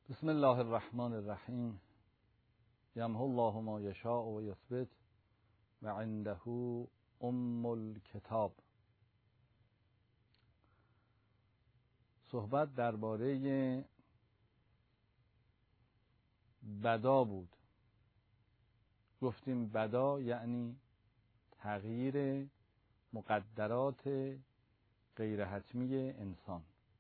بسم الله الرحمن الرحیم. یمحو الله ما یشاء و یثبت و عنده ام الکتاب. صحبت درباره بدا بود. گفتیم بدا یعنی تغییر مقدرات غیر حتمی انسان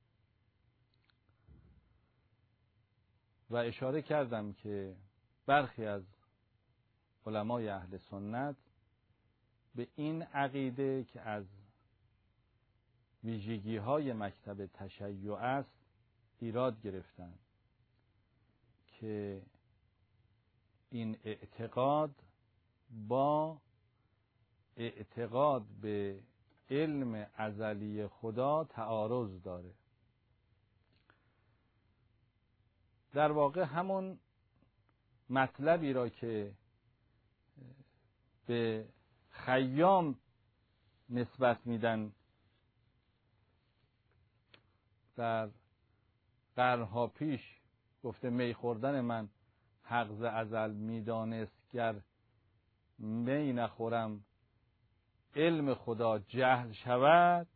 و اشاره کردم که برخی از علمای اهل سنت به این عقیده که از ویژگی‌های مکتب تشیع است ایراد گرفتند که این اعتقاد با اعتقاد به علم ازلی خدا تعارض داره. در واقع همون مطلبی را که به خیام نسبت میدن در قرنها پیش، گفته می خوردن من حق ز ازل میدانست، گر می نخورم علم خدا جهل شود.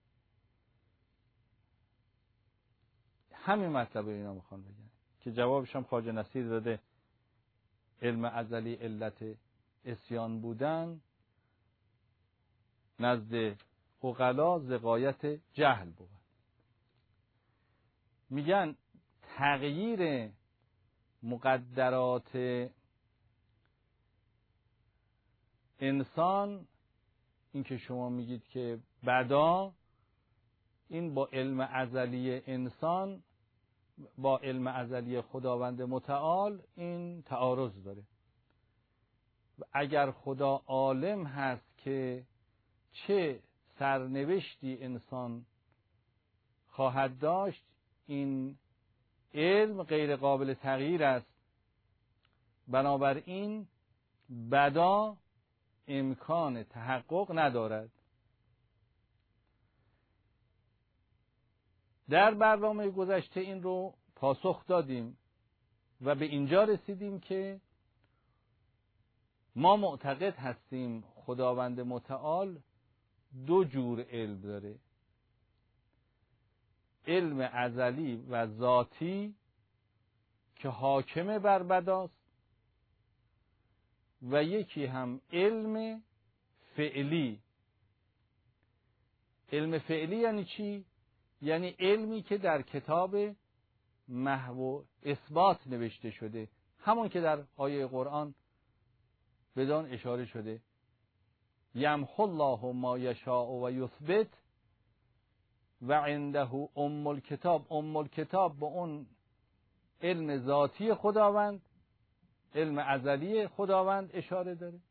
همین مطلب اینا میخوان بگن که جوابش هم خواجه نصیر داده. علم ازلی علت عصیان بودن نزد عقلا ز غایت جهل بود. میگن تغییر مقدرات انسان، این که شما میگید که بدا، این با علم ازلی انسان با علم ازلی خداوند متعال این تعارض داره. اگر خدا عالم هست که چه سرنوشتی انسان خواهد داشت، این علم غیر قابل تغییر است. بنابراین بدا امکان تحقق ندارد. در برنامه گذشته این رو پاسخ دادیم و به اینجا رسیدیم که ما معتقد هستیم خداوند متعال دو جور علم داره: علم ازلی و ذاتی که حاکم بر بداست، و یکی هم علم فعلی. علم فعلی یعنی چی؟ یعنی علمی که در کتاب محو اثبات نوشته شده، همون که در آیه قرآن بدان اشاره شده: یمحو الله ما یشاء و یثبت و عنده ام الکتاب. ام الکتاب به اون علم ذاتی خداوند، علم ازلی خداوند اشاره داره،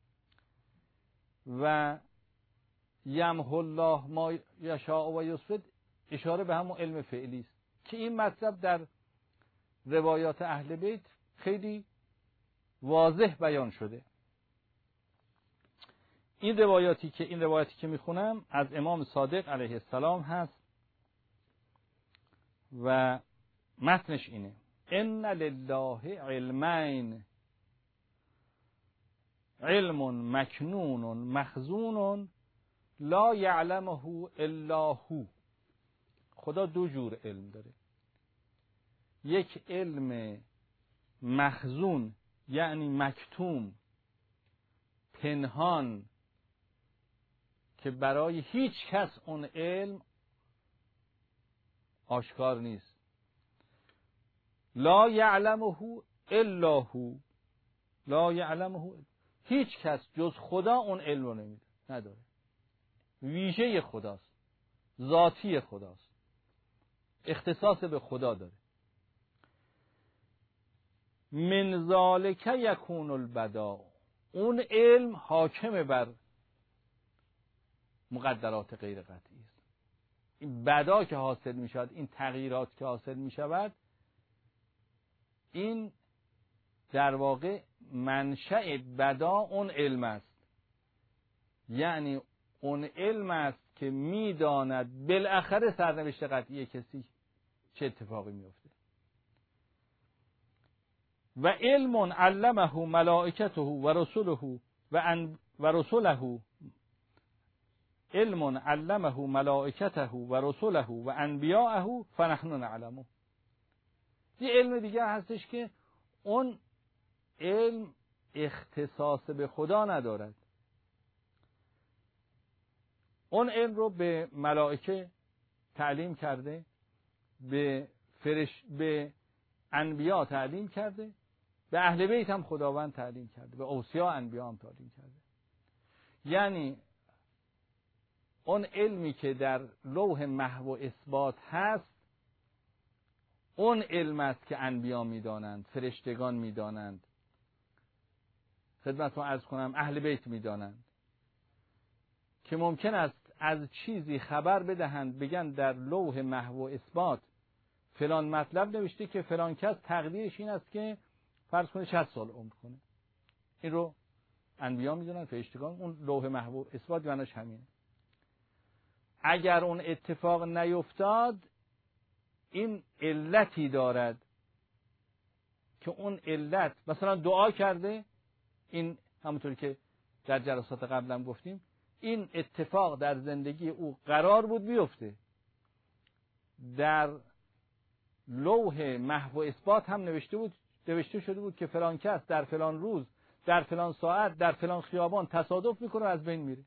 و یمحو الله ما یشاء و یثبت اشاره به همون علم فعلی است که این مطلب در روایات اهل بیت خیلی واضح بیان شده. این روایاتی که میخونم از امام صادق علیه السلام هست و متنش اینه: ان لله علمین، علم مکنون مخزون لا یعلمه الا هو. خدا دو جور علم داره: یک علم مخزون یعنی مکتوم، پنهان، که برای هیچ کس اون علم آشکار نیست. لا یعلمه الا هو، لا یعلمه، هیچ کس جز خدا اون علم رو نداره. ویژه خداست، ذاتی خداست، اختصاص به خدا داره. من ذالک یکون البدا، اون علم حاکم بر مقدرات غیر قطعی است. این بدا که حاصل می شود، این تغییرات که حاصل می شود، این در واقع منشأ بدا اون علم است. یعنی اون علم است که می داند بالاخره سرنوشت قطعی کسی چه اتفاقی می افته. و علم علمه ملائکته و رسله و رسله علم علمه ملائکته و رسله و انبیاءه فنحن نعلمه. یه علم دیگه هستش که اون علم اختصاص به خدا ندارد. اون علم رو به ملائکه تعلیم کرده، به انبیا تعلیم کرده، به اهل بیت هم خداوند تعلیم کرده، به اوصیا انبیا هم تعلیم کرده. یعنی اون علمی که در لوح محو و اثبات هست، اون علم است که انبیا میدانند، فرشتگان میدانند، خدمتتون عرض کنم اهل بیت میدانند، که ممکن است از چیزی خبر بدهند، بگن در لوح محو و اثبات فلان مطلب نوشته که فلان کس تقدیرش این است که فرض کنه 60 سال عمر کنه. این رو انبیا میدونن، فرشتگان. اون لوح محو و اثبات معناش همینه. اگر اون اتفاق نیفتاد، این علتی دارد که اون علت مثلا دعا کرده، این همونطوری که در جلسات قبلم گفتیم، این اتفاق در زندگی او قرار بود بیفته، در لوح محو و اثبات هم نوشته شده بود که فلان کس در فلان روز در فلان ساعت در فلان خیابان تصادف میکنه و از بین میره،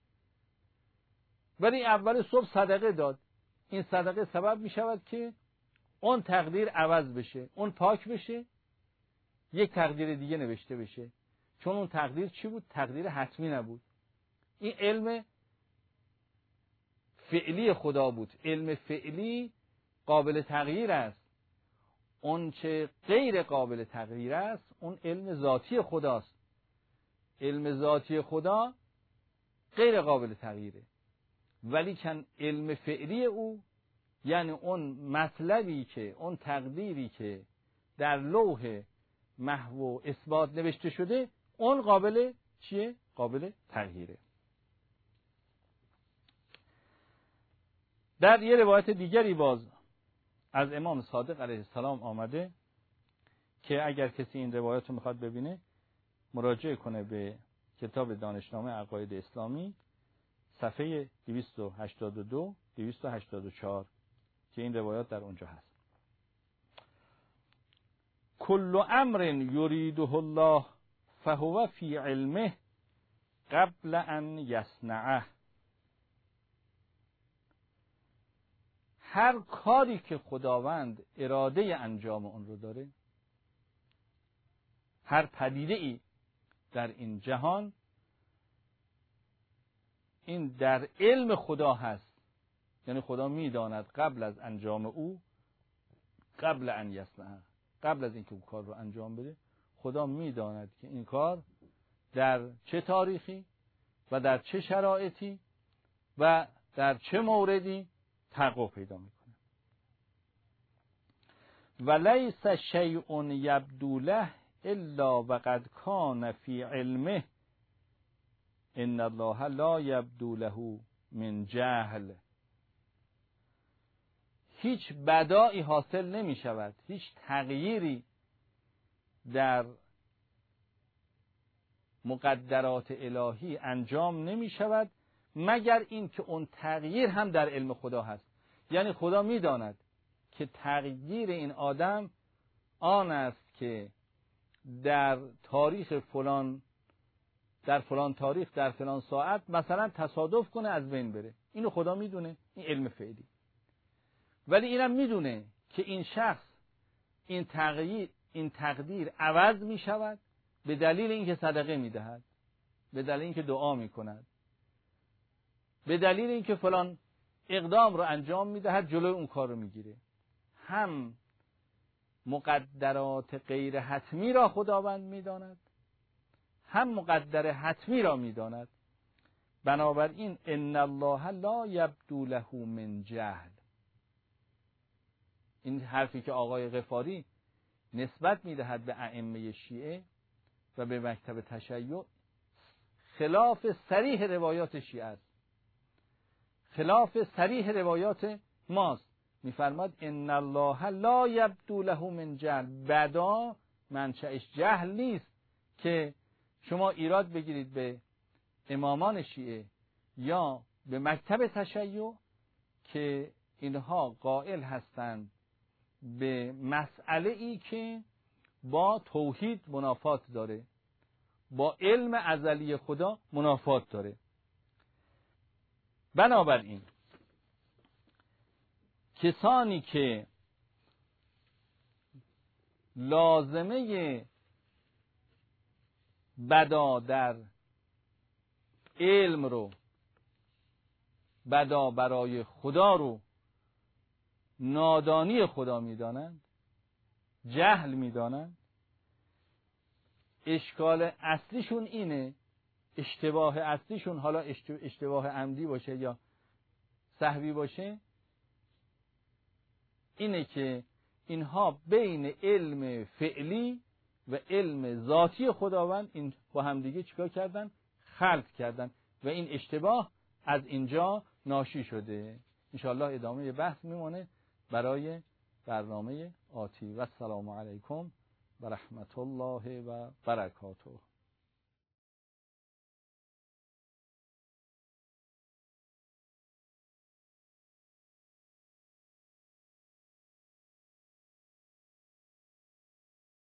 ولی اول صبح صدقه داد. این صدقه سبب میشود که اون تقدیر عوض بشه، اون پاک بشه، یک تقدیر دیگه نوشته بشه، چون اون تقدیر چی بود؟ تقدیر حتمی نبود. این علم فعلی خدا بود. علم فعلی قابل تغییر است. اون چه غیر قابل تغییر است، اون علم ذاتی خداست. علم ذاتی خدا غیر قابل تغییره، ولی کن علم فعلی او، یعنی اون مطلبی که، اون تقدیری که در لوح محو و اثبات نوشته شده، اون قابل چیه؟ قابل تغییره. در یه روایت دیگری باز از امام صادق علیه السلام آمده که اگر کسی این روایت رو میخواد ببینه، مراجعه کنه به کتاب دانشنامه عقاید اسلامی صفحه 282 284 که این روایات در اونجا هست. کل امر یریده الله فهو فی علمه قبل ان یصنعه. هر کاری که خداوند اراده انجام اون رو داره، هر پدیده ای در این جهان، این در علم خدا هست. یعنی خدا میداند قبل از انجام او، قبل ان یصنعه، قبل از اینکه اون کار رو انجام بده، خدا میداند که این کار در چه تاریخی و در چه شرایطی و در چه موردی تحقق پیدا میکنه. ولیس شیء یبدو له الا وقد کان فی علمه ان الله لا یبدو له من جهل. هیچ بدایی حاصل نمی شود، هیچ تغییری در مقدرات الهی انجام نمی شود مگر این که اون تغییر هم در علم خدا هست. یعنی خدا می داند که تغییر این آدم آن است که در تاریخ فلان، در فلان تاریخ، در فلان ساعت مثلا تصادف کنه از بین بره. اینو خدا میدونه، این علم فعلی. ولی اینم میدونه که این شخص، این تقدیر عوض می شود به دلیل اینکه صدقه میدهد، به دلیل اینکه دعا میکند، به دلیل اینکه فلان اقدام رو انجام میدهد، جلوی اون کار رو میگیره. هم مقدرات غیر حتمی را خداوند میداند، هم مقدر حتمی را میداند. بنابراین ان الله لا یبدو له من جهل. این حرفی که آقای غفاری نسبت میدهد به ائمه شیعه و به مکتب تشیع خلاف صریح روایات شیعه است، خلاف صریح روایات ماست. میفرماد ان الله لا یبدو له من جهل. بدا منشأش جهل نیست که شما ایراد بگیرید به امامان شیعه یا به مکتب تشیع که اینها قائل هستند به مسئله ای که با توحید منافات داره، با علم ازلی خدا منافات داره. بنابراین کسانی که لازمه بدا در علم رو، بدا برای خدا رو نادانی خدا میدانند، جهل میدانند، اشکال اصلیشون اینه، اشتباه اصلیشون، حالا اشتباه عمدی باشه یا سهوی باشه، اینه که اینها بین علم فعلی و علم ذاتی خداوند این با همدیگه چیکار کردن؟ خلط کردن و این اشتباه از اینجا ناشی شده. انشاءالله ادامه بحث میمونه برای برنامه آتی. و السلام علیکم و رحمت الله و برکاته.